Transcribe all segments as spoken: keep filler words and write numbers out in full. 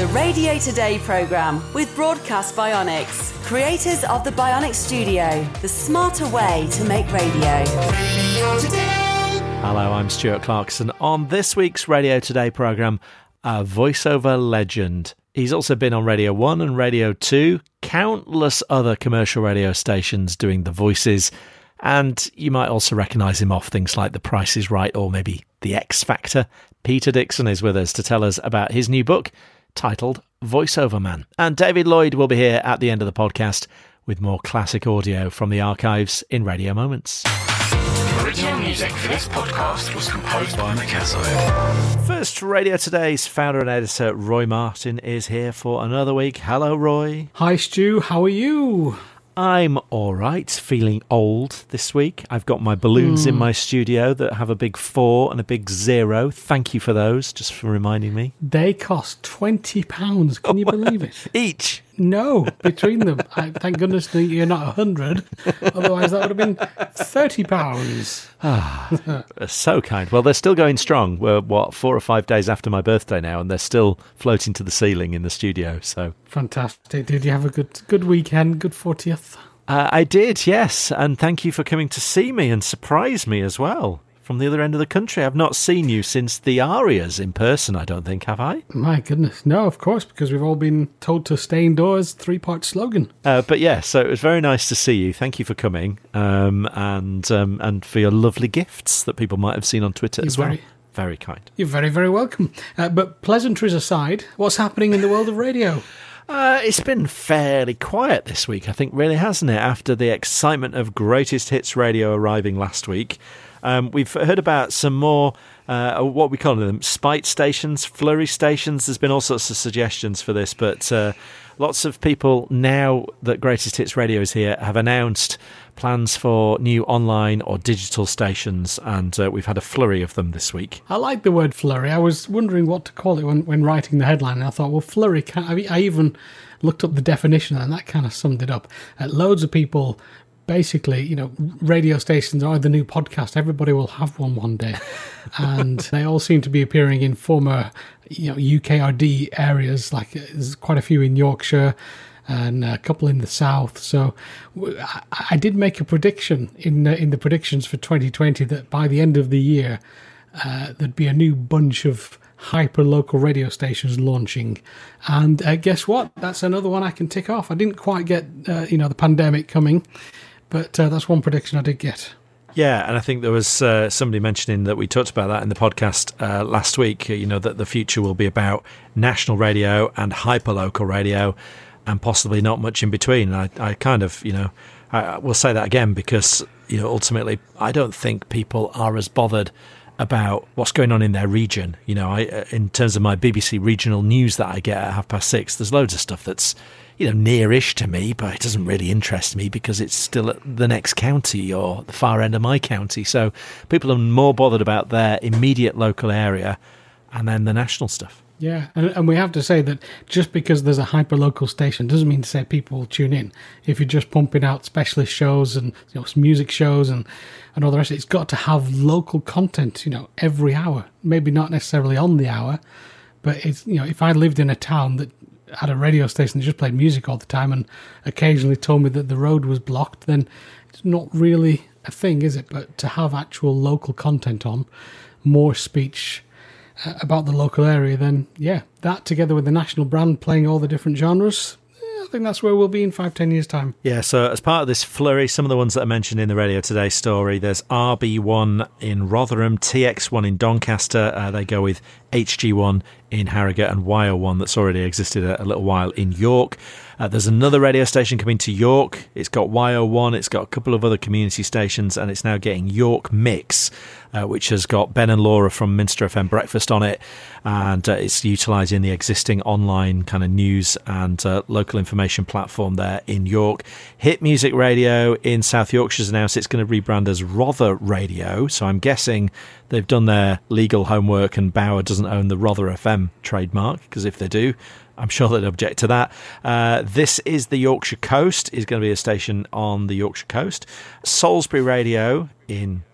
The Radio Today programme with Broadcast Bionics, creators of the Bionic Studio, the smarter way to make radio. Radio Today. Hello, I'm Stuart Clarkson. On this week's Radio Today programme, a voiceover legend. He's also been on Radio one and Radio two, countless other commercial radio stations doing the voices, and you might also recognise him off things like The Price is Right or maybe The X Factor. Peter Dixon is with us to tell us about his new book titled Voiceover Man. And David Lloyd will be here at the end of the podcast with more classic audio from the archives in Radio Moments. Original music for this podcast was composed by Mikazo. First, Radio Today's founder and editor Roy Martin is here for another week. Hello, Roy. Hi, Stu. How are you? I'm all right, feeling old this week. I've got my balloons mm. in my studio that have a big four and a big zero. Thank you for those, just for reminding me. They cost twenty pounds. Can you believe it? Each? No, between them. I, thank goodness that you're not one hundred. Otherwise, that would have been thirty pounds. Ah, so kind. Well, they're still going strong. We're, what, four or five days after my birthday now, and they're still floating to the ceiling in the studio. So fantastic. Did you have a good good weekend? Good fortieth? Uh, I did, yes. And thank you for coming to see me and surprise me as well. From the other end of the country. I've not seen you since the Arias in person, I don't think, have I? My goodness. No, of course, because we've all been told to stay indoors, three-part slogan. Uh, but yeah, so it was very nice to see you. Thank you for coming um, and um, and for your lovely gifts that people might have seen on Twitter You're as very, well. Very kind. You're very, very welcome. Uh, but pleasantries aside, what's happening in the world of radio? Uh, it's been fairly quiet this week, I think, really, hasn't it? After the excitement of Greatest Hits Radio arriving last week. Um, we've heard about some more, uh, what we call them, spite stations, flurry stations. There's been all sorts of suggestions for this, but uh, lots of people now that Greatest Hits Radio is here have announced plans for new online or digital stations, and uh, we've had a flurry of them this week. I like the word flurry. I was wondering what to call it when, when writing the headline, and I thought, well, flurry, can't, I, I even looked up the definition, and that kind of summed it up. Uh, loads of people... Basically, you know, radio stations are the new podcast. Everybody will have one one day. And they all seem to be appearing in former, you know, U K R D areas. Like there's quite a few in Yorkshire and a couple in the south. So I, I did make a prediction in, uh, in the predictions for twenty twenty that by the end of the year, uh, there'd be a new bunch of hyper-local radio stations launching. And uh, guess what? That's another one I can tick off. I didn't quite get, uh, you know, the pandemic coming. But uh, that's one prediction I did get. Yeah, and I think there was uh, somebody mentioning that we talked about that in the podcast uh, last week, you know, that the future will be about national radio and hyperlocal radio and possibly not much in between. I, I kind of, you know, I will say that again because, you know, ultimately I don't think people are as bothered about what's going on in their region. You know, I, in terms of my B B C regional news that I get at half past six, there's loads of stuff that's, you know, nearish to me, but it doesn't really interest me because it's still at the next county or the far end of my county. So people are more bothered about their immediate local area and then the national stuff. Yeah, and, and we have to say that just because there's a hyper-local station doesn't mean to say people will tune in. If you're just pumping out specialist shows and, you know, music shows and, and all the rest, it's got to have local content, you know, every hour. Maybe not necessarily on the hour, but it's, you know, if I lived in a town that had a radio station that just played music all the time and occasionally told me that the road was blocked, then it's not really a thing, is it? But to have actual local content on, more speech uh, about the local area, then yeah, that together with the national brand playing all the different genres, I think that's where we'll be in five, ten years' time. Yeah, so as part of this flurry, some of the ones that are mentioned in the Radio Today story, there's R B one in Rotherham, T X one in Doncaster, uh, they go with H G one in Harrogate and Y O one that's already existed a, a little while in York. Uh, there's another radio station coming to York. It's got Y O one, it's got a couple of other community stations, and it's now getting York Mix, uh, which has got Ben and Laura from Minster F M Breakfast on it, and uh, it's utilising the existing online kind of news and uh, local information platform there in York. Hit Music Radio in South Yorkshire's announced it's going to rebrand as Rother Radio, so I'm guessing they've done their legal homework and Bauer doesn't own the Rother F M trademark, because if they do, I'm sure they'd object to that. Uh, this is the Yorkshire Coast, is going to be a station on the Yorkshire Coast. Salisbury Radio in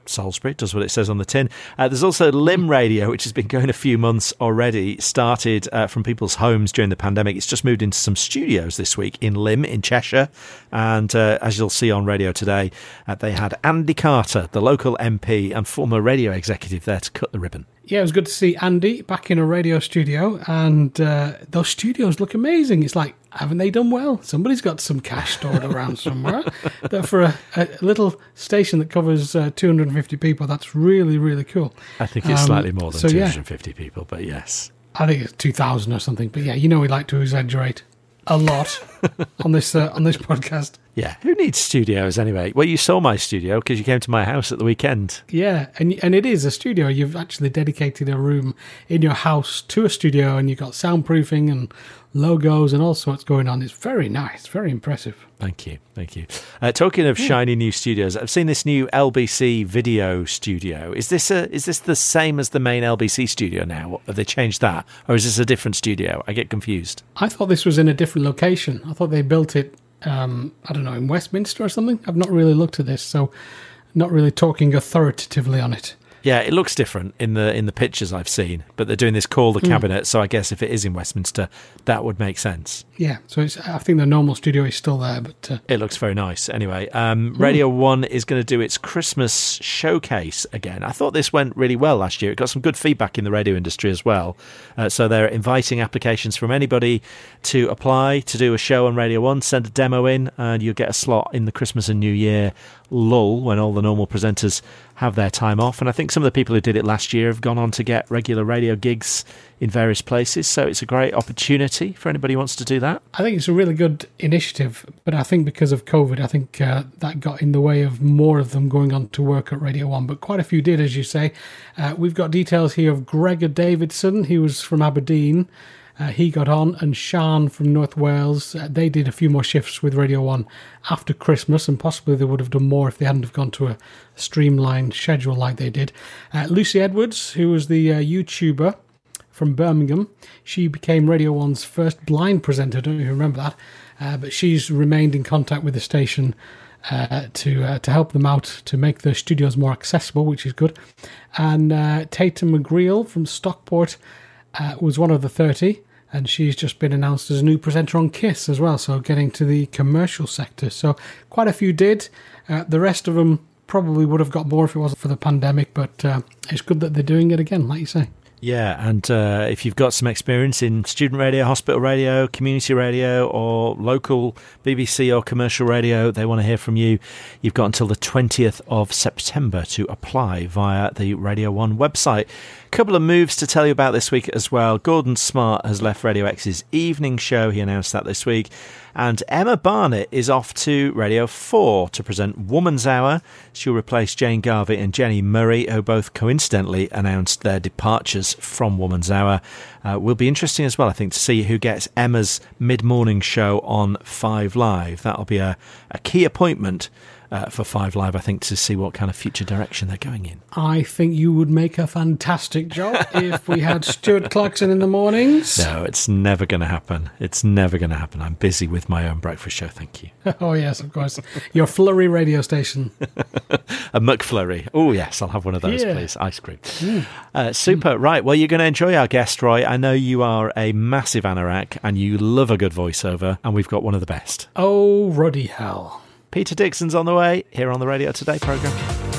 Salisbury, does what it says on the tin. Uh, there's also Lim Radio, which has been going a few months already, started uh, from people's homes during the pandemic. It's just moved into some studios this week in Lim, in Cheshire. And uh, as you'll see on Radio Today, uh, they had Andy Carter, the local M P and former radio executive, there to cut the ribbon. Yeah, it was good to see Andy back in a radio studio, and uh, those studios look amazing. It's like, haven't they done well? Somebody's got some cash stored around somewhere. That for a, a little station that covers uh, two hundred fifty people, that's really, really cool. I think it's um, slightly more than so, two hundred fifty yeah. people, but yes. I think it's two thousand or something. But yeah, you know we like to exaggerate a lot on this uh, on this podcast. Yeah, who needs studios anyway? Well, you saw my studio because you came to my house at the weekend. Yeah, and and it is a studio. You've actually dedicated a room in your house to a studio, and you've got soundproofing and logos and all sorts going on. It's very nice, very impressive. Thank you, thank you. Uh, talking of yeah. shiny new studios, I've seen this new L B C video studio. Is this a is this the same as the main L B C studio now? Have they changed that, or is this a different studio? I get confused. I thought this was in a different location. I thought they built it. Um, I don't know, in Westminster or something. I've not really looked at this, so not really talking authoritatively on it. Yeah, it looks different in the in the pictures I've seen, but they're doing this Call the Cabinet, mm. so I guess if it is in Westminster, that would make sense. Yeah, so it's, I think the normal studio is still there, but... Uh, it looks very nice. Anyway, um, Radio one is going to do its Christmas showcase again. I thought this went really well last year. It got some good feedback in the radio industry as well. Uh, so they're inviting applications from anybody to apply to do a show on Radio one, send a demo in, and you'll get a slot in the Christmas and New Year lull when all the normal presenters have their time off. And I think some of the people who did it last year have gone on to get regular radio gigs in various places, so it's a great opportunity for anybody who wants to do that. I think it's a really good initiative, but I think because of COVID, I think uh, that got in the way of more of them going on to work at Radio one, but quite a few did, as you say. Uh, we've got details here of Gregor Davidson, he was from Aberdeen. Uh, he got on, and Sian from North Wales, uh, they did a few more shifts with Radio one after Christmas, and possibly they would have done more if they hadn't have gone to a streamlined schedule like they did. Uh, Lucy Edwards, who was the uh, YouTuber from Birmingham, she became Radio one's first blind presenter. I don't know if you remember that, uh, but she's remained in contact with the station uh, to uh, to help them out to make the studios more accessible, which is good. And uh, Tatum McGreal from Stockport uh, was one of the thirty. And she's just been announced as a new presenter on KISS as well, so getting to the commercial sector. So quite a few did. Uh, the rest of them probably would have got more if it wasn't for the pandemic, but uh, it's good that they're doing it again, like you say. Yeah, and uh, if you've got some experience in student radio, hospital radio, community radio, or local B B C or commercial radio, they want to hear from you. You've got until the twentieth of September to apply via the Radio one website. A couple of moves to tell you about this week as well. Gordon Smart has left Radio X's evening show. He announced that this week. And Emma Barnett is off to Radio four to present Woman's Hour. She'll replace Jane Garvey and Jenny Murray, who both coincidentally announced their departures from Woman's Hour. Uh, will be interesting as well, I think, to see who gets Emma's mid-morning show on Five Live. That'll be a, a key appointment Uh, for Five Live, I think, to see what kind of future direction they're going in. I think you would make a fantastic job if we had Stuart Clarkson in the mornings. No, it's never going to happen. It's never going to happen. I'm busy with my own breakfast show, thank you. Oh, yes, of course. Your flurry radio station. A McFlurry. Oh, yes, I'll have one of those, yeah. please. Ice cream. Mm. Uh, super. Mm. Right, well, you're going to enjoy our guest, Roy. I know you are a massive anorak and you love a good voiceover, and we've got one of the best. Oh, ruddy hell. Peter Dixon's on the way, here on the Radio Today programme.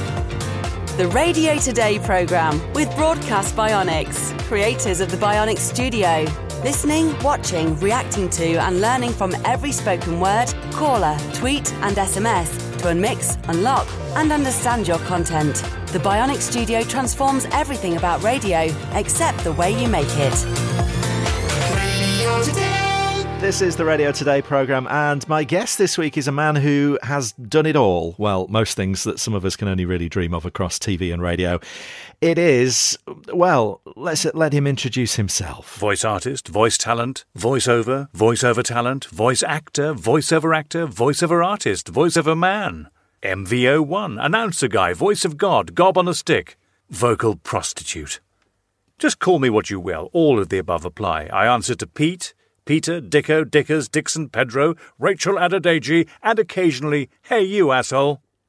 The Radio Today programme with Broadcast Bionics, creators of the Bionics Studio. Listening, watching, reacting to and learning from every spoken word, caller, tweet and S M S to unmix, unlock and understand your content. The Bionics Studio transforms everything about radio except the way you make it. Radio Today. This is the Radio Today programme, and my guest this week is a man who has done it all. Well, most things that some of us can only really dream of across T V and radio. It is, well, let's let him introduce himself. Voice artist, voice talent, voiceover, voiceover talent, voice actor, voiceover actor, voiceover artist, voiceover man. M V O one, announcer guy, voice of God, gob on a stick, vocal prostitute. Just call me what you will, all of the above apply. I answer to Pete, Peter, Dicko, Dickers, Dixon, Pedro, Rachel Adedeji, and occasionally, hey you asshole.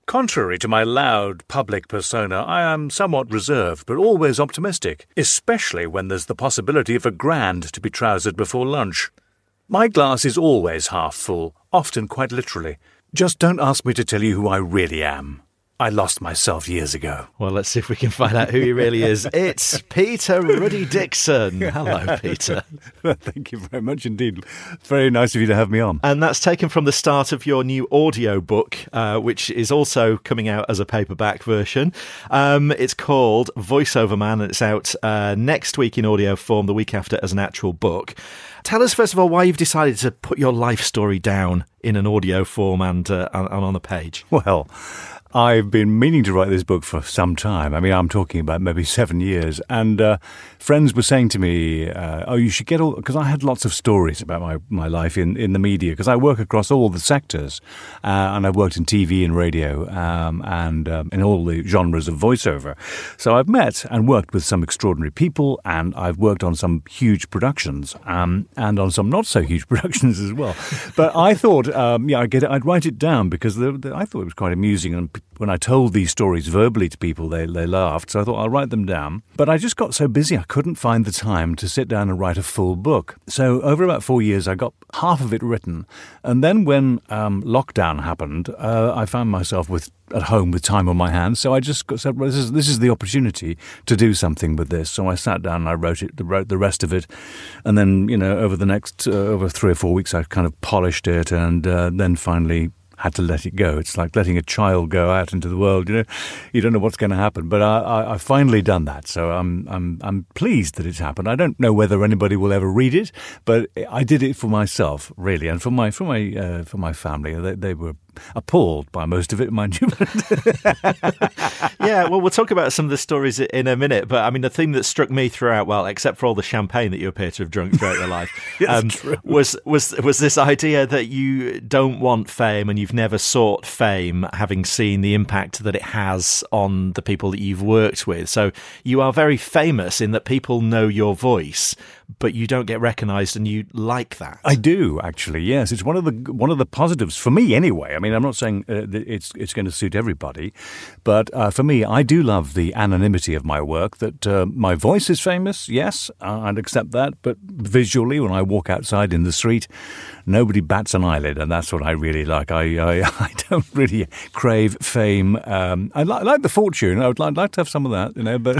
Contrary to my loud public persona, I am somewhat reserved but always optimistic, especially when there's the possibility of a grand to be trousered before lunch. My glass is always half full, often quite literally. Just don't ask me to tell you who I really am. I lost myself years ago. Well, let's see if we can find out who he really is. It's Peter Ruddy Dixon. Hello, Peter. Thank you very much indeed. Very nice of you to have me on. And that's taken from the start of your new audio book, uh, which is also coming out as a paperback version. Um, it's called Voiceover Man, and it's out uh, next week in audio form, the week after as an actual book. Tell us, first of all, why you've decided to put your life story down in an audio form and, uh, and on a page. Well, I've been meaning to write this book for some time. I mean, I'm talking about maybe seven years. And uh, friends were saying to me, uh, oh, you should get all... Because I had lots of stories about my, my life in, in the media, because I work across all the sectors. Uh, and I've worked in T V and radio um, and um, in all the genres of voiceover. So I've met and worked with some extraordinary people, and I've worked on some huge productions um, and on some not-so-huge productions as well. But I thought, um, yeah, I'd, get it, I'd write it down because the, the, I thought it was quite amusing, and when I told these stories verbally to people, they, they laughed. So I thought I'll write them down. But I just got so busy, I couldn't find the time to sit down and write a full book. So over about four years, I got half of it written. And then when um, lockdown happened, uh, I found myself with at home with time on my hands. So I just got, said, well, this is, this is the opportunity to do something with this. So I sat down and I wrote it, wrote the rest of it. And then, you know, over the next, uh, over three or four weeks, I kind of polished it and uh, then finally had to let it go. It's like letting a child go out into the world. You know, you don't know what's going to happen. But I, I, I've finally done that, so I'm I'm I'm pleased that it's happened. I don't know whether anybody will ever read it, but I did it for myself, really, and for my for my uh, for my family. They, they were appalled by most of it, mind you. Yeah, well, we'll talk about some of the stories in a minute, but I mean, the thing that struck me throughout, well, except for all the champagne that you appear to have drunk throughout your life, um, was was was this idea that you don't want fame and you've never sought fame, having seen the impact that it has on the people that you've worked with. So you are very famous in that people know your voice, but you don't get recognised, and you like that. I do, actually. Yes, it's one of the one of the positives for me, anyway. I mean, I'm not saying uh, that it's it's going to suit everybody, but uh, for me, I do love the anonymity of my work. That uh, my voice is famous, yes, I'd accept that. But visually, when I walk outside in the street, nobody bats an eyelid, and that's what I really like. I I, I don't really crave fame. Um, I li- like the fortune. I would like, like to have some of that, you know. But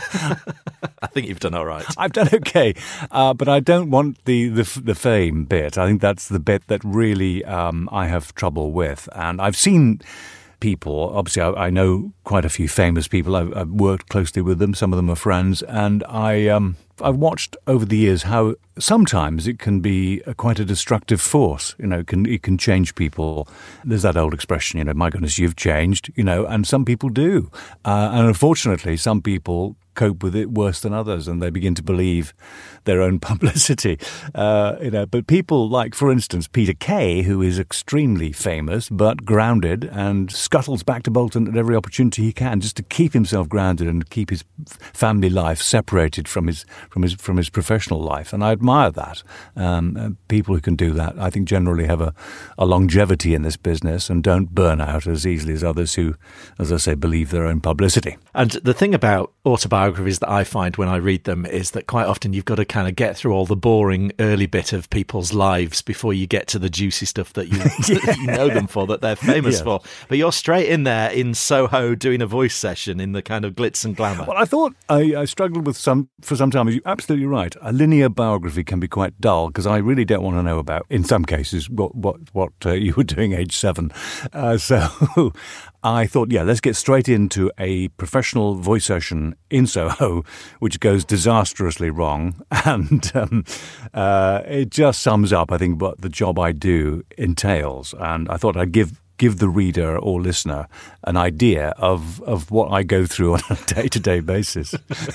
I think you've done all right. I've done okay. Uh, but I don't want the, the the fame bit. I think that's the bit that really um, I have trouble with. And I've seen people, obviously I, I know quite a few famous people. I've, I've worked closely with them. Some of them are friends. And I, um, I've watched over the years how sometimes it can be a, quite a destructive force. You know, it can, it can change people. There's that old expression, you know, my goodness, you've changed, you know, and some people do. Uh, and unfortunately, some people cope with it worse than others, and they begin to believe their own publicity. Uh, you know, but people like, for instance, Peter Kay, who is extremely famous but grounded and scuttles back to Bolton at every opportunity he can, just to keep himself grounded and keep his family life separated from his from his from his professional life. And I admire that. Um, people who can do that, I think, generally have a, a longevity in this business and don't burn out as easily as others who, as I say, believe their own publicity. And the thing about autobiographies that I find when I read them is that quite often you've got to kind of get through all the boring early bit of people's lives before you get to the juicy stuff that you, yeah. that you know them for, that they're famous yeah. for. But you're straight in there in Soho doing a voice session in the kind of glitz and glamour. Well, I thought I, I struggled with some for some time. You're absolutely right. A linear biography can be quite dull because I really don't want to know about, in some cases, what what what uh, you were doing age seven. Uh, so I thought, yeah, let's get straight into a professional voice session in Soho, which goes disastrously wrong. And um, uh, it just sums up, I think, what the job I do entails. And I thought I'd give give the reader or listener an idea of, of what I go through on a day-to-day basis.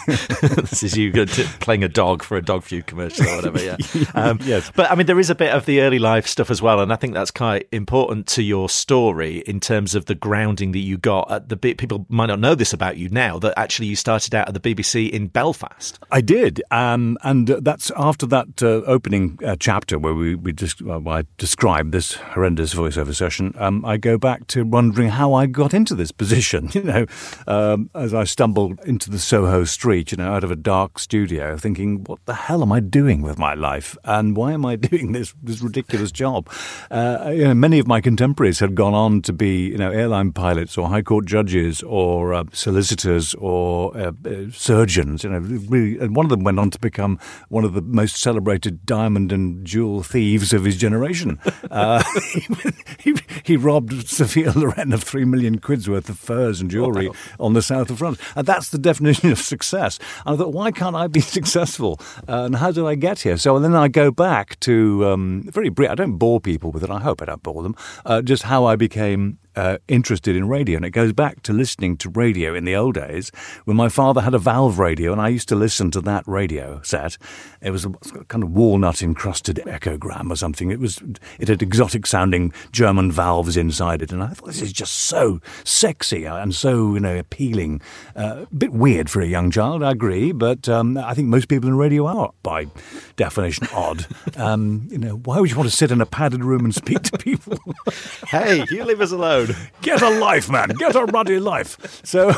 This is you playing a dog for a dog food commercial or whatever, yeah. Um, yes. But, I mean, there is a bit of the early life stuff as well, and I think that's quite important to your story in terms of the grounding that you got at the bit. People might not know this about you now, that actually you started out at the B B C in Belfast. I did, um, and that's after that uh, opening uh, chapter where we, we just, well, I described this horrendous voiceover session. Um, I go back to wondering how I got into this position, you know, um, as I stumbled into the Soho street, you know, out of a dark studio, thinking, what the hell am I doing with my life? And why am I doing this, this ridiculous job? Uh, you know, many of my contemporaries had gone on to be, you know, airline pilots or high court judges or uh, solicitors or uh, uh, surgeons, you know, really, and one of them went on to become one of the most celebrated diamond and jewel thieves of his generation. Uh, he, he, he robbed Sophia Loren of three million quid's worth of furs and jewellery wow. on the south of France. And that's the definition of success. And I thought, why can't I be successful? Uh, and how did I get here? So then I go back to, um, very brief, I don't bore people with it, I hope I don't bore them, uh, just how I became Uh, interested in radio. And it goes back to listening to radio in the old days when my father had a valve radio and I used to listen to that radio set. It was a kind of walnut encrusted echogram or something. It was, it had exotic sounding German valves inside it. And I thought, this is just so sexy and so, you know, appealing. Uh, a bit weird for a young child, I agree. But um, I think most people in radio are, by definition, odd. Um, you know, why would you want to sit in a padded room and speak to people? Hey, you leave us alone. Get a life, man. Get a ruddy life. So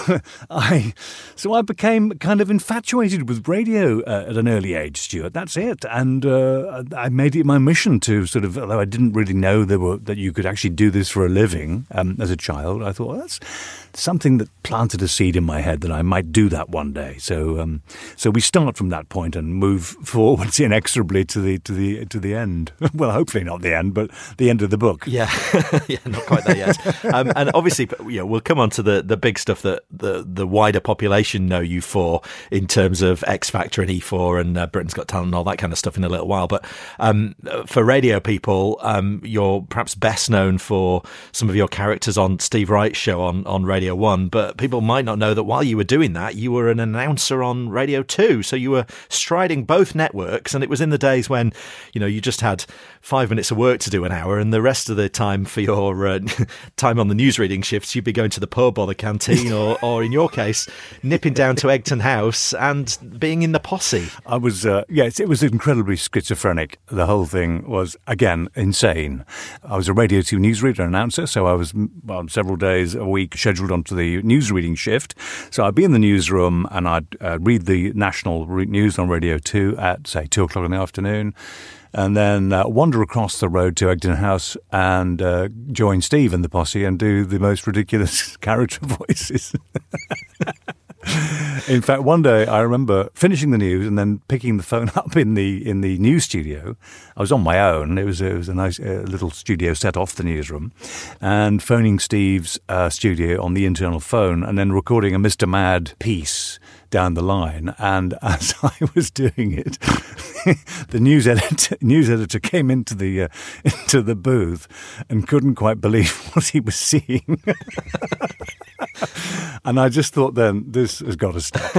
I so I became kind of infatuated with radio uh, at an early age, Stuart. That's it. And uh, I made it my mission to sort of, although I didn't really know there were, that you could actually do this for a living um, as a child, I thought, well, that's something that planted a seed in my head that I might do that one day. So um, so we start from that point and move forwards inexorably to the to the to the end. Well, hopefully not the end, but the end of the book. Yeah, yeah, not quite there yet. Um, and obviously, you know, we'll come on to the, the big stuff that the, the wider population know you for in terms of X Factor and E four and uh, Britain's Got Talent and all that kind of stuff in a little while. But um, for radio people, um, you're perhaps best known for some of your characters on Steve Wright's show on, on Radio one. But people might not know that while you were doing that, you were an announcer on Radio two. So you were striding both networks. And it was in the days when, you know, you just had five minutes of work to do an hour and the rest of the time for your uh, time on the newsreading shifts, you'd be going to the pub or the canteen or, or in your case, nipping down to Egton House and being in the posse. I was, uh, yes, it was incredibly schizophrenic. The whole thing was, again, insane. I was a Radio two newsreader announcer, so I was well, several days a week scheduled onto the newsreading shift. So I'd be in the newsroom and I'd uh, read the national re- news on Radio two at, say, two o'clock in the afternoon. And then uh, wander across the road to Egton House and uh, join Steve and the posse and do the most ridiculous character voices. In fact, one day I remember finishing the news and then picking the phone up in the in the news studio. I was on my own. It was it was a nice uh, little studio set off the newsroom, and phoning Steve's uh, studio on the internal phone and then recording a Mister Mad piece down the line. And as I was doing it, the news editor news editor came into the uh, into the booth and couldn't quite believe what he was seeing. And I just thought, then this has got to stop.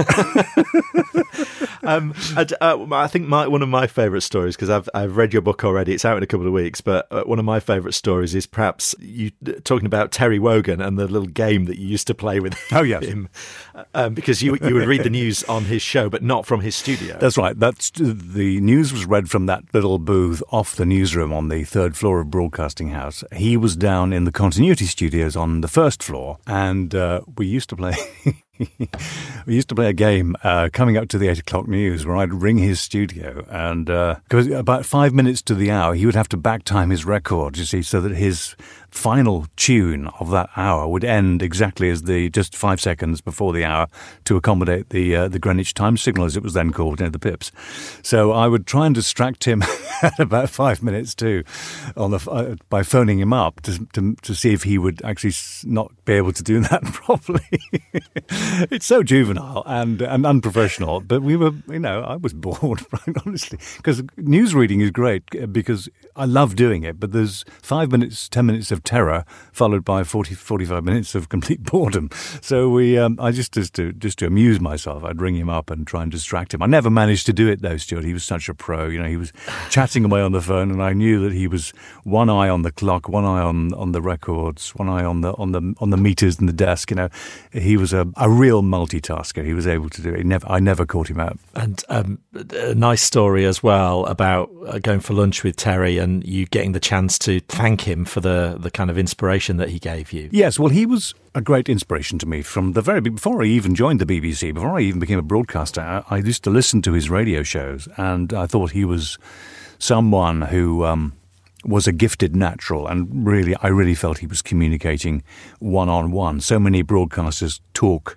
um, and, uh, I think my, one of my favourite stories, because I've I've read your book already. It's out in a couple of weeks, but uh, one of my favourite stories is perhaps you talking about Terry Wogan and the little game that you used to play with oh, yes. him, um, because you you would read the news on his show, but not from his studio. That's right. That's the news was read from that little booth off the newsroom on the third floor of Broadcasting House. He was down in the continuity studios on the first floor, and uh, we used to play. We used to play a game uh, coming up to the eight o'clock news where I'd ring his studio, and because uh, about five minutes to the hour he would have to back time his record, you see, so that his final tune of that hour would end exactly as the just five seconds before the hour to accommodate the uh, the Greenwich time signal, as it was then called, you know, the pips. So I would try and distract him at about five minutes to on the uh, by phoning him up to, to to see if he would actually not be able to do that properly. It's so juvenile and and unprofessional, but we were, you know, I was bored, honestly, because news reading is great because I love doing it, but there's five minutes, ten minutes of terror followed by forty, forty-five minutes of complete boredom. So we, um, I just, just to just to amuse myself, I'd ring him up and try and distract him. I never managed to do it though, Stuart. He was such a pro. You know, he was chatting away on the phone, and I knew that he was one eye on the clock, one eye on, on the records, one eye on the on the on the meters in the desk. You know, he was a, a real multitasker. He was able to do it. He never, I never caught him out. And um, a nice story as well about uh, going for lunch with Terry and you getting the chance to thank him for the, the kind of inspiration that he gave you. Yes, well, he was a great inspiration to me from the very before I even joined the B B C, before I even became a broadcaster. I, I used to listen to his radio shows, and I thought he was someone who um, was a gifted natural, and really, I really felt he was communicating one-on-one. So many broadcasters talk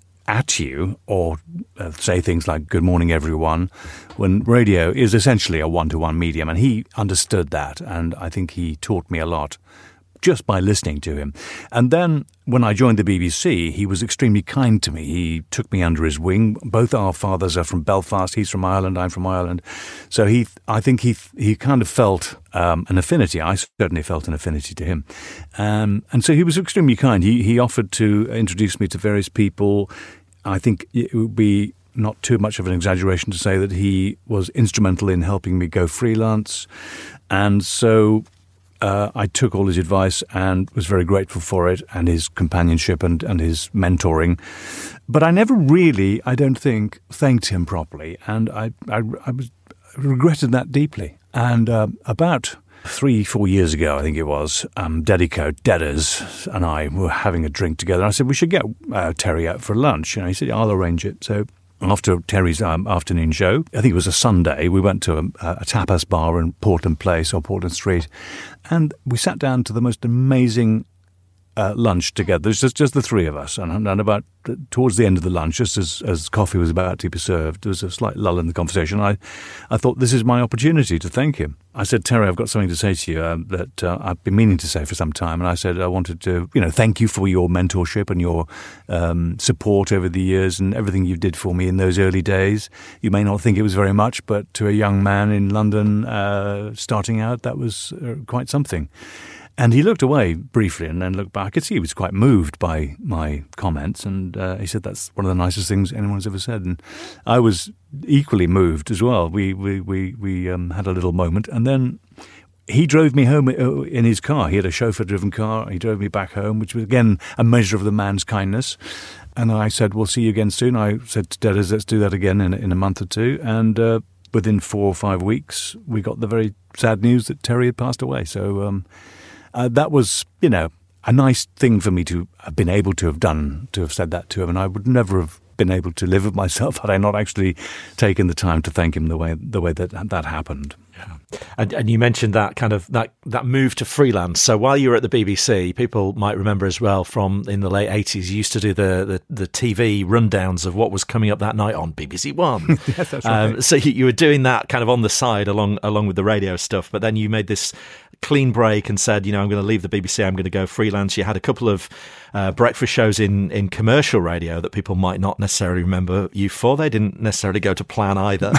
at you or uh, say things like "Good morning, everyone," when radio is essentially a one-to-one medium, and he understood that, and I think he taught me a lot just by listening to him. And then when I joined the B B C, he was extremely kind to me. He took me under his wing. Both our fathers are from Belfast. He's from Ireland. I'm from Ireland. So he, I think he he kind of felt um, an affinity. I certainly felt an affinity to him. Um, and so he was extremely kind. He, he offered to introduce me to various people. I think it would be not too much of an exaggeration to say that he was instrumental in helping me go freelance. And so Uh, I took all his advice and was very grateful for it, and his companionship and, and his mentoring. But I never really, I don't think, thanked him properly, and I I, I, was, I regretted that deeply. And uh, about three, four years ago, I think it was, um, Dedico, Dedders, and I were having a drink together. I said, we should get uh, Terry out for lunch. And he said, I'll arrange it. So after Terry's um, afternoon show, I think it was a Sunday, we went to a, a tapas bar in Portland Place or Portland Street, and we sat down to the most amazing uh, lunch together. There's just, just the three of us, and, and about towards the end of the lunch, just as, as coffee was about to be served, there was a slight lull in the conversation. I, I thought, this is my opportunity to thank him. I said, Terry, I've got something to say to you uh, that uh, I've been meaning to say for some time. And I said, I wanted to, you know, thank you for your mentorship and your um, support over the years and everything you did for me in those early days. You may not think it was very much, but to a young man in London uh, starting out, that was uh, quite something. And he looked away briefly and then looked back. I could see he was quite moved by my comments. And uh, he said, that's one of the nicest things anyone's ever said. And I was equally moved as well. We we we, we um, had a little moment. And then he drove me home in his car. He had a chauffeur-driven car. He drove me back home, which was, again, a measure of the man's kindness. And I said, we'll see you again soon. I said to Dedders, let's do that again in, in a month or two. And uh, within four or five weeks, we got the very sad news that Terry had passed away. So um, uh, that was, you know, a nice thing for me to have been able to have done, to have said that to him. And I would never have been able to live with myself had I not actually taken the time to thank him the way the way that that happened. Yeah. And, and you mentioned that kind of that, that move to freelance. So while you were at the B B C, people might remember as well from in the late eighties, you used to do the, the, the T V rundowns of what was coming up that night on B B C One. Yes, that's right. Um, so you, you were doing that kind of on the side along along with the radio stuff, but then you made this clean break and said, you know, I'm going to leave the B B C, I'm going to go freelance. You had a couple of uh, breakfast shows in, in commercial radio that people might not necessarily remember you for. They didn't necessarily go to plan either.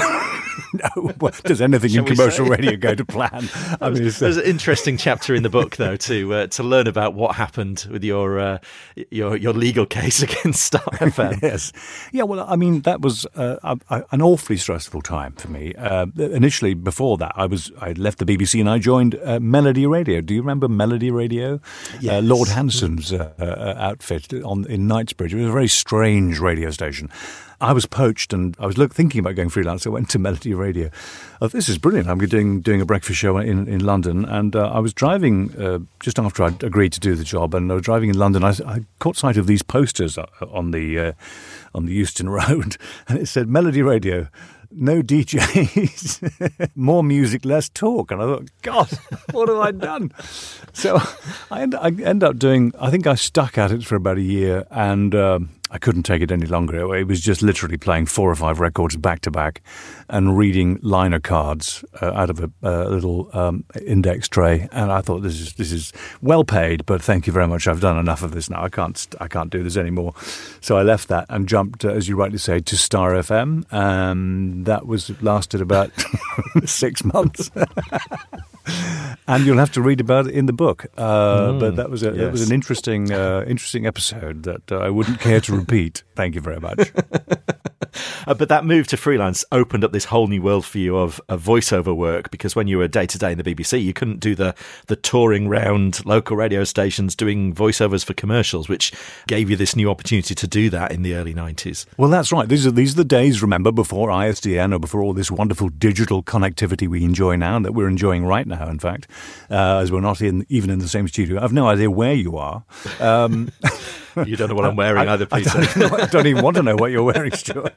No, well, does anything in commercial radio go to plan? I mean, there's, there's an interesting chapter in the book, though, to uh, to learn about what happened with your uh, your your legal case against Star F M. Yes, yeah. Well, I mean, that was uh, a, a, an awfully stressful time for me. Uh, initially, before that, I was I left the B B C and I joined uh, Melody Radio. Do you remember Melody Radio? Yes. Uh, Lord Hanson's uh, uh, outfit on in Knightsbridge. It was a very strange radio station. I was poached and I was look, thinking about going freelance. I went to Melody Radio. Oh, this is brilliant. I'm doing doing a breakfast show in, in London. And uh, I was driving uh, just after I'd agreed to do the job. And I was driving in London. I, I caught sight of these posters on the, uh, on the Euston Road. And it said, Melody Radio, no D Js, more music, less talk. And I thought, God, what have I done? So I end, I end up doing, I think I stuck at it for about a year. And um, I couldn't take it any longer. It was just literally playing four or five records back to back and reading liner cards uh, out of a, a little um, index tray. And I thought, this is this is well paid, but thank you very much. I've done enough of this now. I can't I can't do this anymore. So I left that and jumped, uh, as you rightly say, to Star F M. Um, that was lasted about six months. And you'll have to read about it in the book. Uh, mm, but that was a, yes. that was an interesting, uh, interesting episode that uh, I wouldn't care to repeat. Thank you very much. uh, but that move to freelance opened up this whole new world for you of, of voiceover work, because when you were day to day in the B B C, you couldn't do the the touring round local radio stations doing voiceovers for commercials, which gave you this new opportunity to do that in the early nineties. Well, that's right. These are these are the days, remember, before I S D N or before all this wonderful digital connectivity we enjoy now, and that we're enjoying right now, in fact, uh, as we're not in even in the same studio. I've no idea where you are. Um, you don't know what I'm wearing I, either, Peter. I don't, I don't even want to know what you're wearing, Stuart.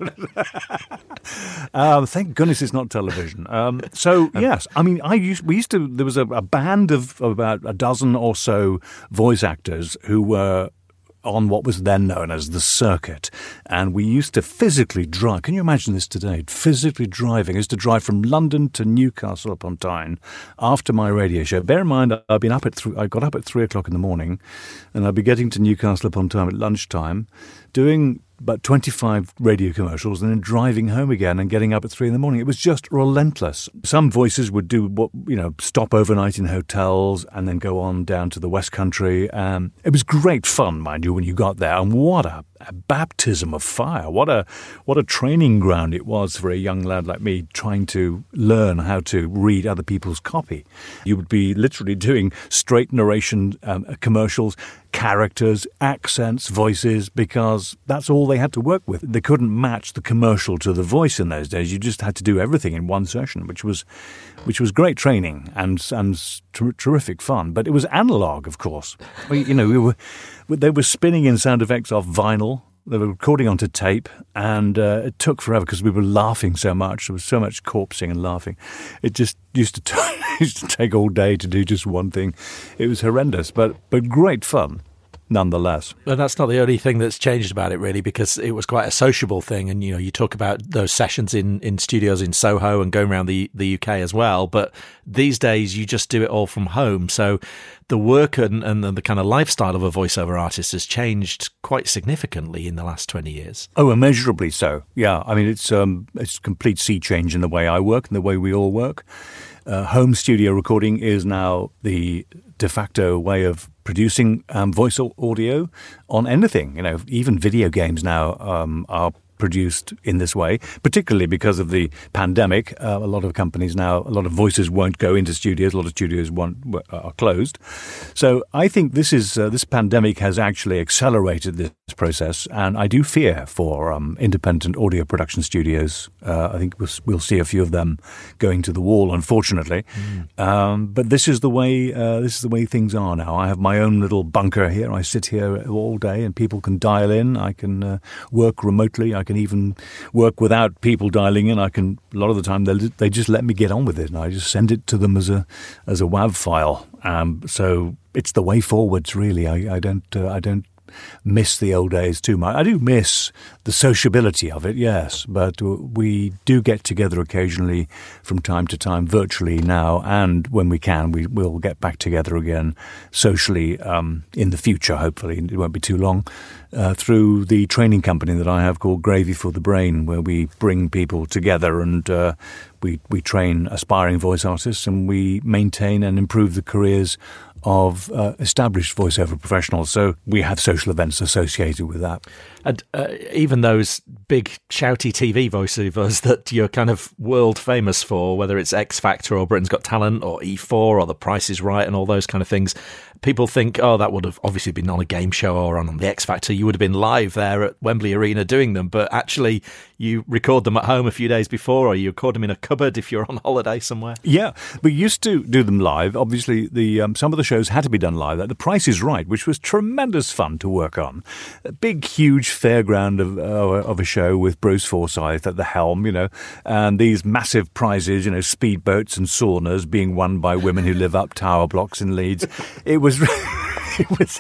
um, thank goodness it's not television. Um, so, yes, I mean, I used, we used to, there was a, a band of, of about a dozen or so voice actors who were on what was then known as the circuit. And we used to physically drive. Can you imagine this today? Physically driving. I used to drive from London to Newcastle upon Tyne after my radio show. Bear in mind, I'd been up at th- I got up at three o'clock in the morning, and I'd be getting to Newcastle upon Tyne at lunchtime, doing about twenty-five radio commercials and then driving home again and getting up at three in the morning. It was just relentless. Some voices would do what, you know, stop overnight in hotels and then go on down to the West Country. Um, it was great fun, mind you, when you got there. And what a, a baptism of fire. What a what a training ground it was for a young lad like me trying to learn how to read other people's copy. You would be literally doing straight narration um, commercials, characters, accents, voices, because that's all they had to work with. They couldn't match the commercial to the voice in those days. You just had to do everything in one session, which was which was great training and and ter- terrific fun. But it was analog, of course. We, you know, we were they were spinning in sound effects off vinyl. They were recording onto tape, and uh, it took forever because we were laughing so much. There was so much corpsing and laughing. It just used to, t- used to take all day to do just one thing. It was horrendous, but but great fun. Nonetheless. But that's not the only thing that's changed about it, really, because it was quite a sociable thing. And, you know, you talk about those sessions in, in studios in Soho and going around the, the U K as well. But these days, you just do it all from home. So the work and, and the kind of lifestyle of a voiceover artist has changed quite significantly in the last twenty years. Oh, immeasurably so. Yeah. I mean, it's um, it's a complete sea change in the way I work and the way we all work. Uh, home studio recording is now the de facto way of producing um, voice audio on anything. You know, even video games now um, are produced in this way, particularly because of the pandemic. Uh, a lot of companies now, a lot of voices won't go into studios. A lot of studios won't, are closed. So I think this is uh, this pandemic has actually accelerated this process, and I do fear for um, independent audio production studios. Uh, I think we'll, we'll see a few of them going to the wall, unfortunately. Mm. Um, but this is the way uh, this is the way things are now. I have my own little bunker here. I sit here all day, and people can dial in. I can uh, work remotely. I can even work without people dialing in. I can, a lot of the time, they they just let me get on with it, and I just send it to them as a as a WAV file. Um, so it's the way forwards, really. I, I don't uh, I don't miss the old days too much. I do miss the sociability of it, yes, but we do get together occasionally from time to time, virtually now, and when we can, we will get back together again socially um, in the future, hopefully. It won't be too long, uh, through the training company that I have called Gravy for the Brain, where we bring people together and uh, we, we train aspiring voice artists, and we maintain and improve the careers of uh, established voiceover professionals. So we have social events associated with that. And uh, even those big shouty T V voiceovers that you're kind of world famous for, whether it's X Factor or Britain's Got Talent or E four or The Price is Right and all those kind of things, people think, oh, that would have obviously been on a game show or on the X Factor. You would have been live there at Wembley Arena doing them, but actually you record them at home a few days before, or you record them in a cupboard if you're on holiday somewhere. Yeah, we used to do them live. Obviously, the um, some of the shows had to be done live. The Price is Right, which was tremendous fun to work on. A big, huge fairground of uh, of a show with Bruce Forsyth at the helm, you know, and these massive prizes, you know, speedboats and saunas being won by women who live up tower blocks in Leeds. It was it was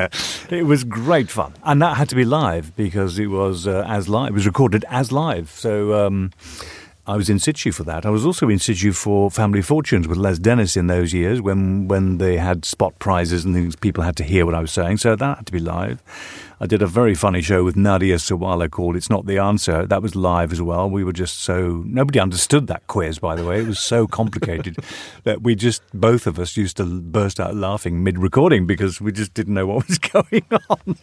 it was great fun, and that had to be live because it was uh, as live. It was recorded as live, so. Um, I was in situ for that. I was also in situ for Family Fortunes with Les Dennis in those years when, when they had spot prizes and things. People had to hear what I was saying, so that had to be live. I did a very funny show with Nadia Sawalha called It's Not the Answer. That was live as well. We were just so... Nobody understood that quiz, by the way. It was so complicated that we just, both of us, used to burst out laughing mid-recording because we just didn't know what was going on.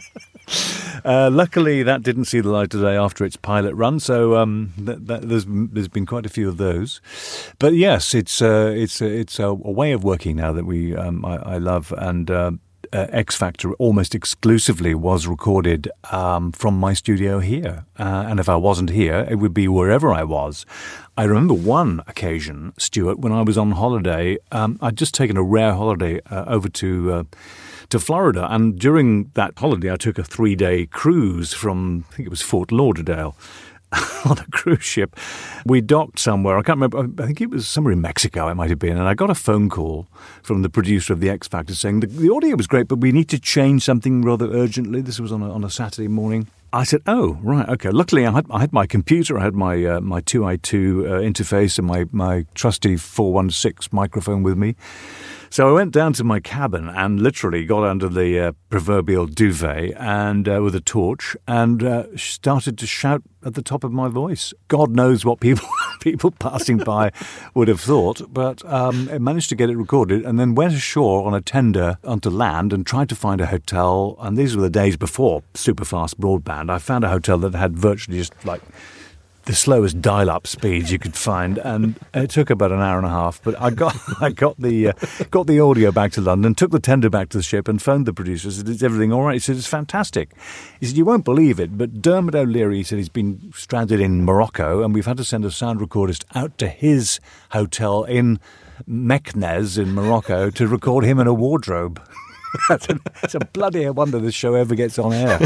uh, luckily, that didn't see the light today after its pilot run, so um, that, that, there's there's been quite a few of those. But yes, it's uh, it's it's a, a way of working now that we um, I, I love, and uh, uh, X Factor almost exclusively was recorded um, from my studio here, uh, and if I wasn't here, it would be wherever I was. I remember one occasion, Stuart, when I was on holiday. Um, I'd just taken a rare holiday uh, over to. Uh, to Florida, and during that holiday I took a three-day cruise from, I think it was Fort Lauderdale, on a cruise ship. We docked somewhere, I can't remember, I think it was somewhere in Mexico it might have been, and I got a phone call from the producer of the X Factor saying, the, the audio was great, but we need to change something rather urgently. This was on a, on a Saturday morning. I said, oh, right, okay. Luckily, I had, I had my computer, I had my uh, my two I two uh, interface and my, my trusty four one six microphone with me. So I went down to my cabin and literally got under the uh, proverbial duvet and uh, with a torch and uh, started to shout at the top of my voice. God knows what people people passing by would have thought, but um, I managed to get it recorded and then went ashore on a tender onto land and tried to find a hotel. And these were the days before super fast broadband. I found a hotel that had virtually just like the slowest dial-up speeds you could find, and it took about an hour and a half. But I got I got the uh, got the audio back to London, took the tender back to the ship, and phoned the producer. Said, "Is everything all right?" He said, "It's fantastic." He said, "You won't believe it, but Dermot O'Leary said he's been stranded in Morocco, and we've had to send a sound recordist out to his hotel in Meknes in Morocco to record him in a wardrobe." That's a, it's a bloody wonder this show ever gets on air.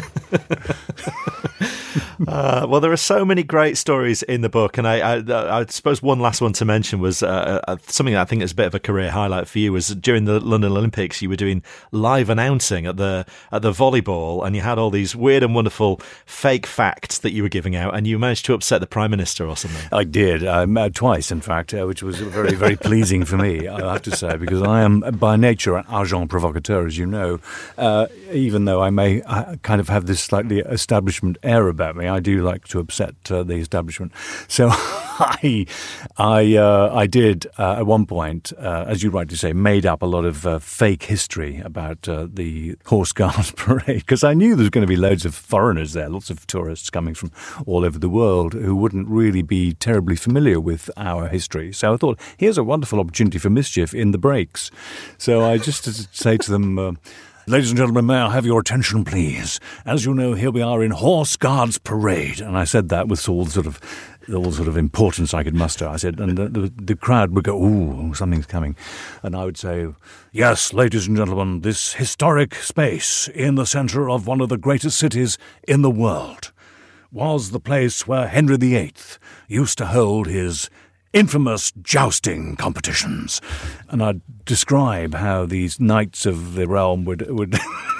Uh, well, there are so many great stories in the book, and I, I, I suppose one last one to mention was uh, uh, something that I think is a bit of a career highlight for you. Was during the London Olympics, you were doing live announcing at the at the volleyball, and you had all these weird and wonderful fake facts that you were giving out, and you managed to upset the Prime Minister or something. I did, um, uh, twice, in fact, uh, which was very, very pleasing for me, I have to say, because I am by nature an agent provocateur, as you know. Uh, even though I may I kind of have this slightly establishment air about me, I do like to upset uh, the establishment. So I, I, uh, I did uh, at one point, uh, as you rightly say, made up a lot of uh, fake history about uh, the Horse Guards Parade, because I knew there was going to be loads of foreigners there, lots of tourists coming from all over the world who wouldn't really be terribly familiar with our history. So I thought, here's a wonderful opportunity for mischief in the breaks. So I just say to them, uh, "Ladies and gentlemen, may I have your attention, please? As you know, here we are in Horse Guards Parade." And I said that with all sort of all sort of importance I could muster. I said, and the, the, the crowd would go, "Ooh, something's coming." And I would say, "Yes, ladies and gentlemen, this historic space in the centre of one of the greatest cities in the world was the place where Henry the Eighth used to hold his infamous jousting competitions." And I'd describe how these knights of the realm would would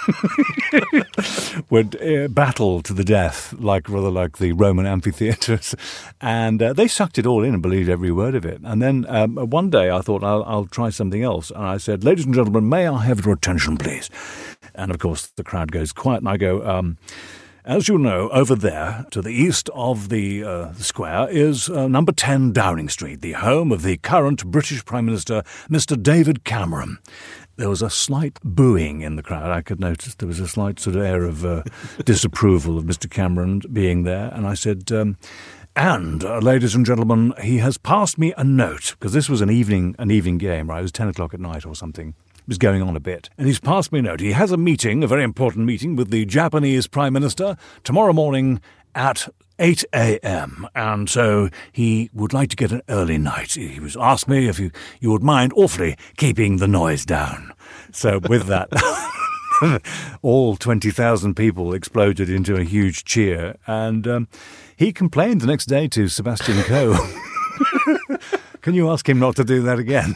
would uh, battle to the death, like rather like the Roman amphitheatres, and uh, they sucked it all in and believed every word of it. And then um, one day I thought I'll, I'll try something else, and I said, "Ladies and gentlemen, may I have your attention, please?" And of course the crowd goes quiet, and I go, um, "As you know, over there, to the east of the, uh, the square, is uh, number ten Downing Street, the home of the current British Prime Minister, Mister David Cameron." There was a slight booing in the crowd. I could notice there was a slight sort of air of uh, disapproval of Mister Cameron being there. And I said, um, "And, uh, ladies and gentlemen, he has passed me a note," because this was an evening, an evening game, right? It was ten o'clock at night or something. It was going on a bit. "And he's passed me a note. He has a meeting, a very important meeting, with the Japanese Prime Minister tomorrow morning at eight a.m. And so he would like to get an early night. He was asked me if you, you would mind awfully keeping the noise down." So with that, all twenty thousand people exploded into a huge cheer. And um, he complained the next day to Sebastian Coe. Can you ask him not to do that again?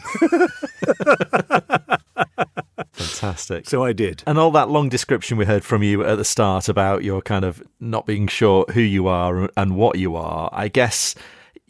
Fantastic. So I did. And all that long description we heard from you at the start about your kind of not being sure who you are and what you are, I guess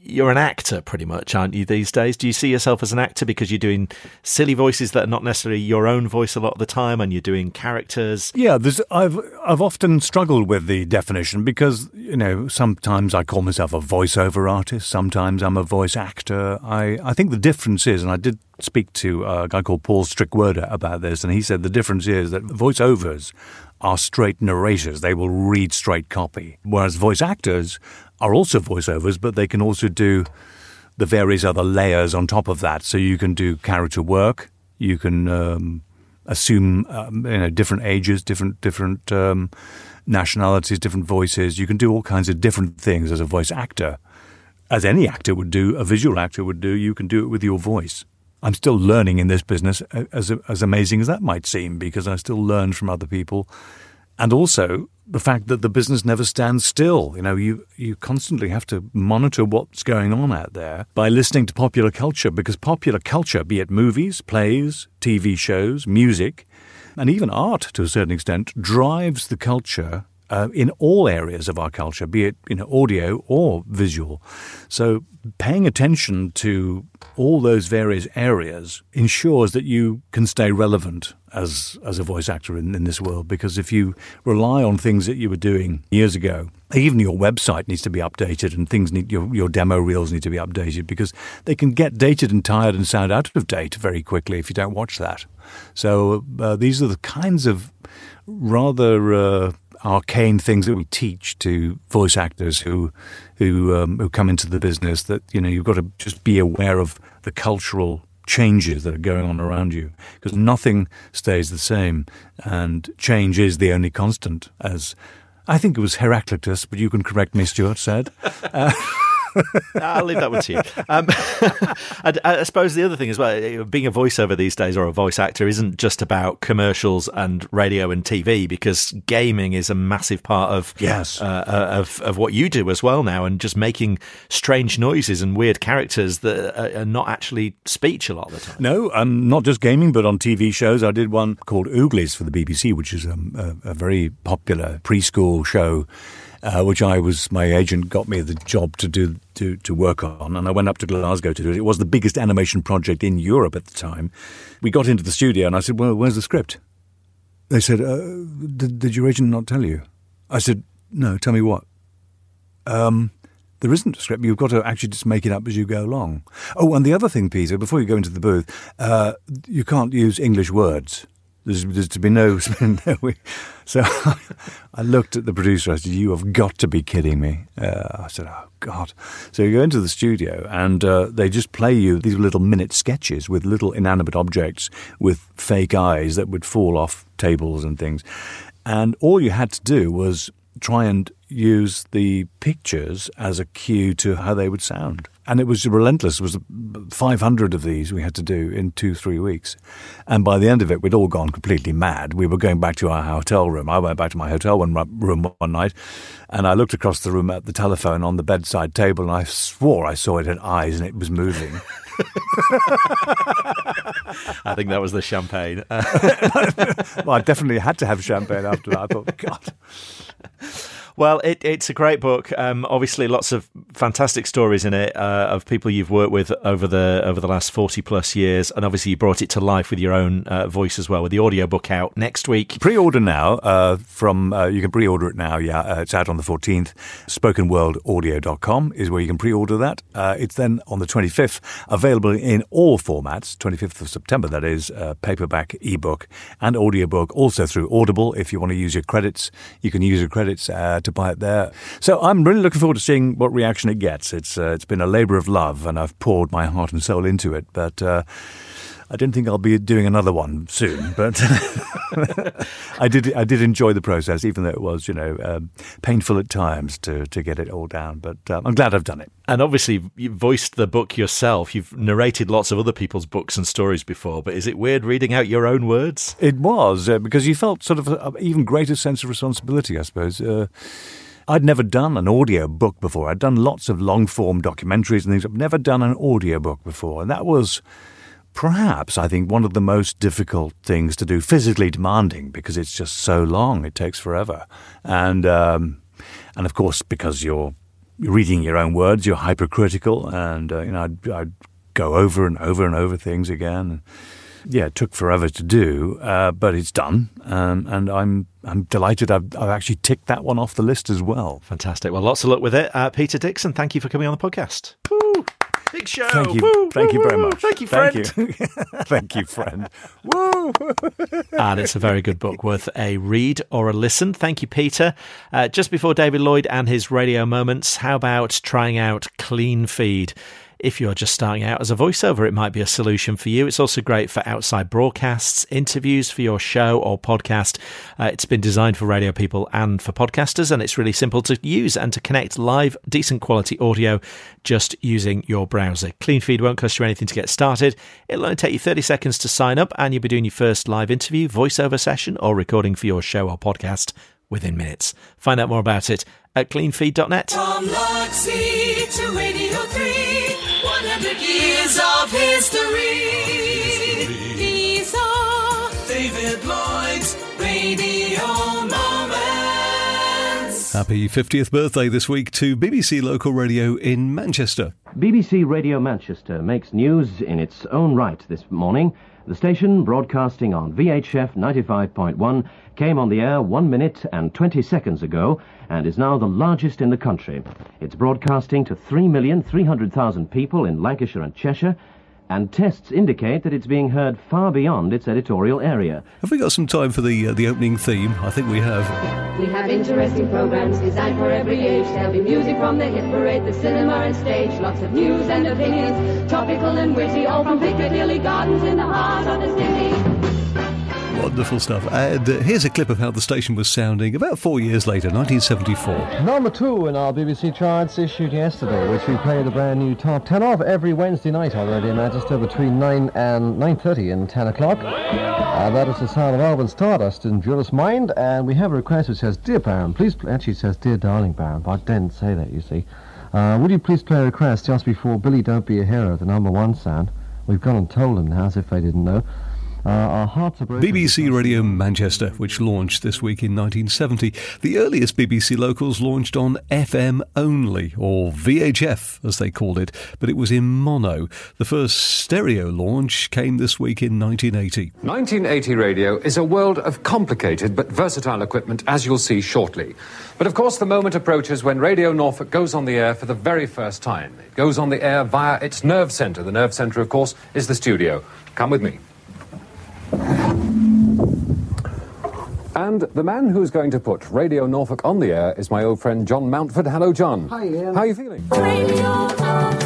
you're an actor pretty much, aren't you, these days? Do you see yourself as an actor because you're doing silly voices that are not necessarily your own voice a lot of the time, and you're doing characters? Yeah, there's, I've I've often struggled with the definition because, you know, sometimes I call myself a voiceover artist, sometimes I'm a voice actor. I, I think the difference is, and I did speak to a guy called Paul Strickwerder about this, and he said the difference is that voiceovers are straight narrators. They will read straight copy, whereas voice actors are also voiceovers, but they can also do the various other layers on top of that. So you can do character work, you can um, assume um, you know different ages, different different um, nationalities, different voices. You can do all kinds of different things as a voice actor, as any actor would do, a visual actor would do. You can do it with your voice. I'm still learning in this business, as as amazing as that might seem, because I still learn from other people. And also the fact that the business never stands still. You know, you, you constantly have to monitor what's going on out there by listening to popular culture, because popular culture, be it movies, plays, T V shows, music, and even art to a certain extent, drives the culture Uh, in all areas of our culture, be it you know audio or visual. So paying attention to all those various areas ensures that you can stay relevant as as a voice actor in, in this world, because if you rely on things that you were doing years ago, even your website needs to be updated, and things need your, your demo reels need to be updated, because they can get dated and tired and sound out of date very quickly if you don't watch that. So uh, these are the kinds of rather uh, arcane things that we teach to voice actors who who um, who come into the business, that you know you've got to just be aware of the cultural changes that are going on around you, because nothing stays the same, and change is the only constant, as I think it was Heraclitus, but you can correct me, Stuart, said. Uh, I'll leave that one to you. Um, and I suppose the other thing as well, being a voiceover these days, or a voice actor, isn't just about commercials and radio and T V, because gaming is a massive part of yes. uh, of of what you do as well now, and just making strange noises and weird characters that are not actually speech a lot of the time. No, um, not just gaming, but on T V shows. I did one called Ooglies for the B B C, which is um, a, a very popular preschool show. Uh, which I was, my agent got me the job to do to, to work on, and I went up to Glasgow to do it. It was the biggest animation project in Europe at the time. We got into the studio, and I said, "Well, where's the script?" They said, uh, did, "Did your agent not tell you?" I said, "No, tell me what." Um, there isn't a script. You've got to actually just make it up as you go along. Oh, and the other thing, Peter, before you go into the booth, uh, you can't use English words. There's, there's to be no... no so I looked at the producer. I said, "You have got to be kidding me." Uh, I said, "Oh, God." So you go into the studio, and uh, they just play you these little minute sketches with little inanimate objects with fake eyes that would fall off tables and things. And all you had to do was try and use the pictures as a cue to how they would sound. And it was relentless. It was five hundred of these we had to do in two, three weeks. And by the end of it, we'd all gone completely mad. We were going back to our hotel room. I went back to my hotel one, room one night, and I looked across the room at the telephone on the bedside table, and I swore I saw it had eyes and it was moving. I think that was the champagne. Well, I definitely had to have champagne after that. I thought, God. Well, it, it's a great book. Um, obviously, lots of fantastic stories in it uh, of people you've worked with over the over the last forty plus years, and obviously you brought it to life with your own uh, voice as well, with the audiobook out next week. Pre-order now. Uh, from uh, you can pre-order it now. Yeah, uh, it's out on the fourteenth. spoken world audio dot com is where you can pre-order that. Uh, it's then on the twenty-fifth, available in all formats. twenty-fifth of September, that is, uh, paperback, ebook, and audiobook. Also through Audible. If you want to use your credits, you can use your credits Uh, to buy it there. So I'm really looking forward to seeing what reaction it gets. It's uh, it's been a labour of love, and I've poured my heart and soul into it. But uh, I don't think I'll be doing another one soon. But I did I did enjoy the process, even though it was, you know, um, painful at times to to get it all down. But um, I'm glad I've done it. And obviously, you voiced the book yourself. You've narrated lots of other people's books and stories before, but is it weird reading out your own words? It was, uh, because you felt sort of an even greater sense of responsibility, I suppose. Uh, I'd never done an audio book before. I'd done lots of long-form documentaries and things. I've never done an audio book before. And that was perhaps, I think, one of the most difficult things to do, physically demanding, because it's just so long. It takes forever. And, um, and of course, because you're reading your own words, you're hypercritical, and uh, you know, I'd, I'd go over and over and over things again. Yeah, it took forever to do, uh, but it's done, um, and I'm I'm delighted I've, I've actually ticked that one off the list as well. Fantastic. Well, lots of luck with it. Uh, Peter Dixon, thank you for coming on the podcast. Woo! Big show. Thank you. Woo, Thank woo, you very woo. much. Thank you, friend. Thank you. Thank you, friend. Woo! And it's a very good book, worth a read or a listen. Thank you, Peter. Uh, just before David Lloyd and his radio moments, how about trying out Clean Feed? If you're just starting out as a voiceover, it might be a solution for you. It's also great for outside broadcasts, interviews for your show or podcast. Uh, it's been designed for radio people and for podcasters, and it's really simple to use and to connect live, decent quality audio just using your browser. Clean Feed won't cost you anything to get started. It'll only take you thirty seconds to sign up, and you'll be doing your first live interview, voiceover session, or recording for your show or podcast within minutes. Find out more about it at clean feed dot net. From Luxie to Radio three, one hundred years of history. These are David Lloyd's Radio Moments. Happy fiftieth birthday this week to B B C Local Radio in Manchester. B B C Radio Manchester makes news in its own right this morning. The station, broadcasting on V H F ninety-five point one, came on the air one minute and twenty seconds ago and is now the largest in the country. It's broadcasting to three million three hundred thousand people in Lancashire and Cheshire, and tests indicate that it's being heard far beyond its editorial area. Have we got some time for the uh, the opening theme? I think we have. We have interesting programs designed for every age. There'll be music from the hit parade, the cinema and stage, lots of news and opinions, topical and witty, all from Piccadilly Gardens in the heart of the city. Wonderful stuff. And uh, here's a clip of how the station was sounding about four years later, nineteen seventy-four. Number two in our B B C charts issued yesterday, which we play the brand new top ten of every Wednesday night on Radio Manchester between nine and nine thirty and ten o'clock. Uh, that is the sound of Alvin Stardust in Judas Mind, and we have a request which says, Dear Baron, please play... Actually it says, Dear Darling Baron, but I didn't say that, you see. Uh, would you please play a request just before Billy Don't Be a Hero, the number one sound? We've gone and told them now, as if they didn't know. Uh, our hearts are broken. B B C Radio Manchester, which launched this week in nineteen seventy. The earliest B B C locals launched on F M only, or V H F as they called it, but it was in mono. The first stereo launch came this week in nineteen eighty. nineteen eighty radio is a world of complicated but versatile equipment, as you'll see shortly. But of course the moment approaches when Radio Norfolk goes on the air for the very first time. It goes on the air via its nerve centre. The nerve centre, of course, is the studio. Come with me. And the man who's going to put Radio Norfolk on the air is my old friend John Mountford. Hello, John. Hi, Ian. How are you feeling? Radio Norfolk.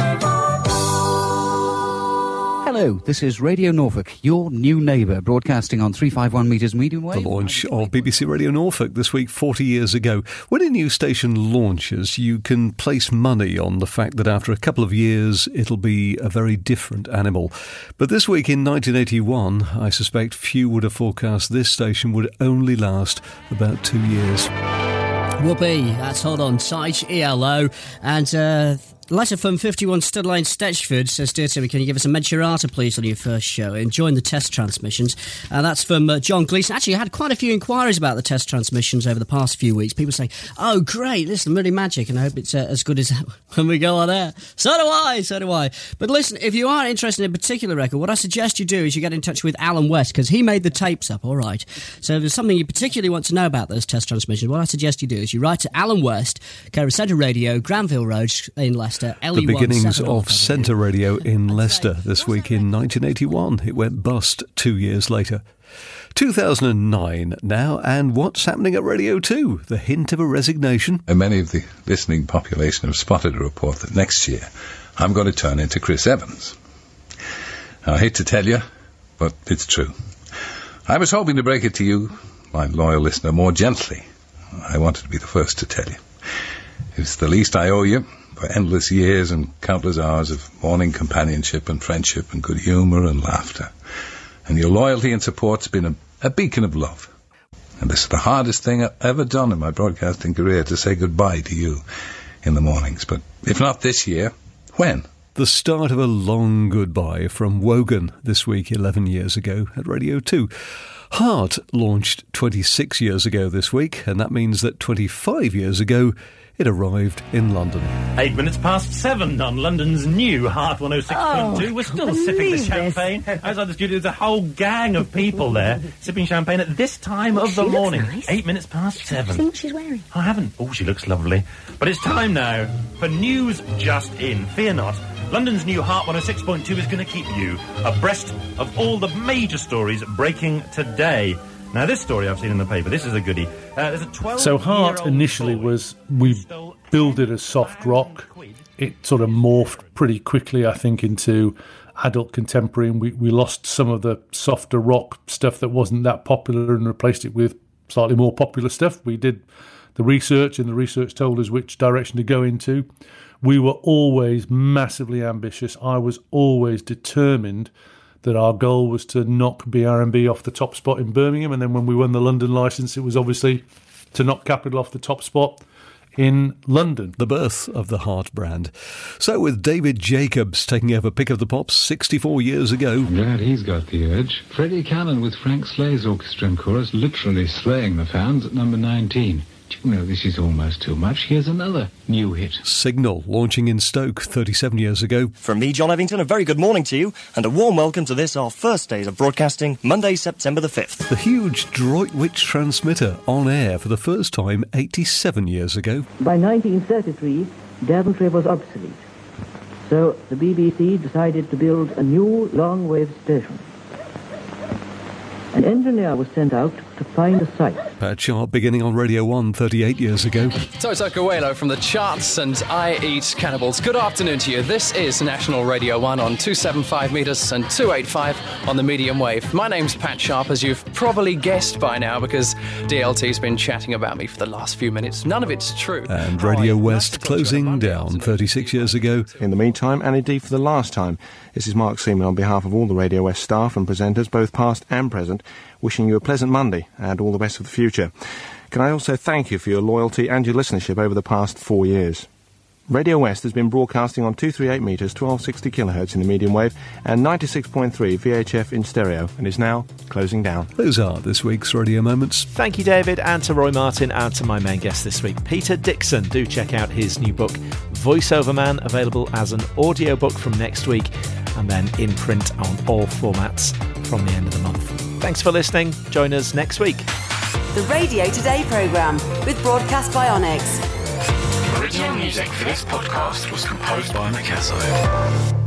Hello, this is Radio Norfolk, your new neighbour, broadcasting on three fifty-one metres medium wave. The launch of B B C Radio Norfolk this week, forty years ago. When a new station launches, you can place money on the fact that after a couple of years, it'll be a very different animal. But this week in nineteen eighty-one, I suspect few would have forecast this station would only last about two years. Whoopee, that's Hold On Tight, E L O, and uh, letter from fifty-one Studline Stetchford says, Dear Timmy, can you give us a Menchurata, please, on your first show? Enjoying the test transmissions. And uh, that's from uh, John Gleeson. Actually, I had quite a few inquiries about the test transmissions over the past few weeks. People say, oh, great, listen, really magic, and I hope it's uh, as good as when we go on air. So do I, so do I. But listen, if you are interested in a particular record, what I suggest you do is you get in touch with Alan West, because he made the tapes up, all right? So if there's something you particularly want to know about those test transmissions, what I suggest you do is you write to Alan West, care of Centre Radio, Granville Road in Leicester, L E one. The beginnings of Centre Radio in Leicester this week in nineteen eighty-one. It went bust two years later. two thousand nine now, and what's happening at Radio two? The hint of a resignation. And many of the listening population have spotted a report that next year I'm going to turn into Chris Evans. Now, I hate to tell you, but it's true. I was hoping to break it to you, my loyal listener, more gently. I wanted to be the first to tell you. It's the least I owe you for endless years and countless hours of morning companionship and friendship and good humour and laughter. And your loyalty and support's been a, a beacon of love. And this is the hardest thing I've ever done in my broadcasting career, to say goodbye to you in the mornings. But if not this year, when? The start of a long goodbye from Wogan this week, eleven years ago at Radio two. Heart launched twenty-six years ago this week, and that means that twenty-five years ago it arrived in London. Eight minutes past seven on London's new Heart one oh six point two. Oh, We're still I can't sipping the believe champagne. Outside the studio, there's a whole gang of people there sipping champagne at this time of She the looks morning. nice. Eight minutes past seven. See what she's wearing. I haven't. Oh, she looks lovely. But it's time now for news just in. Fear not. London's new Heart one oh six point two is going to keep you abreast of all the major stories breaking today. Now, this story I've seen in the paper, this is a goodie. Uh, there's a twelve So Heart initially was, we billed it as soft rock. It sort of morphed pretty quickly, I think, into adult contemporary, and we, we lost some of the softer rock stuff that wasn't that popular and replaced it with slightly more popular stuff. We did the research, and the research told us which direction to go into. We were always massively ambitious. I was always determined that our goal was to knock B R and B off the top spot in Birmingham, and then when we won the London licence, it was obviously to knock Capital off the top spot in London. The birth of the Heart brand. So with David Jacobs taking over Pick of the Pops sixty-four years ago. I'm glad he's got the urge. Freddie Cannon with Frank Slay's orchestra and chorus literally slaying the fans at number nineteen. Do you know this is almost too much? Here's another new hit. Signal, launching in Stoke thirty-seven years ago. From me, John Evington, a very good morning to you, and a warm welcome to this, our first day of broadcasting, Monday, September the fifth. The huge Droitwich transmitter on air for the first time eighty-seven years ago. By nineteen thirty-three, Daventry was obsolete. So the B B C decided to build a new long-wave station. An engineer was sent out to find a site. Pat Sharp beginning on Radio one thirty-eight years ago. Toto Coelho from the charts and I Eat Cannibals. Good afternoon to you. This is National Radio one on two seventy-five metres and two eighty-five on the medium wave. My name's Pat Sharp, as you've probably guessed by now, because D L T's been chatting about me for the last few minutes. None of it's true. And Radio West closing down thirty-six years ago. In the meantime, and indeed for the last time, this is Mark Seaman on behalf of all the Radio West staff and presenters, both past and present, wishing you a pleasant Monday and all the best for the future. Can I also thank you for your loyalty and your listenership over the past four years. Radio West has been broadcasting on two thirty-eight metres, twelve sixty kilohertz in the medium wave and ninety-six point three V H F in stereo, and is now closing down. Those are this week's Radio Moments. Thank you, David, and to Roy Martin, and to my main guest this week, Peter Dixon. Do check out his new book, Voiceover Man, available as an audiobook from next week, and then in print on all formats from the end of the month. Thanks for listening. Join us next week. The Radio Today programme with Broadcast by Onyx. Original music for this podcast was composed by Mikasso.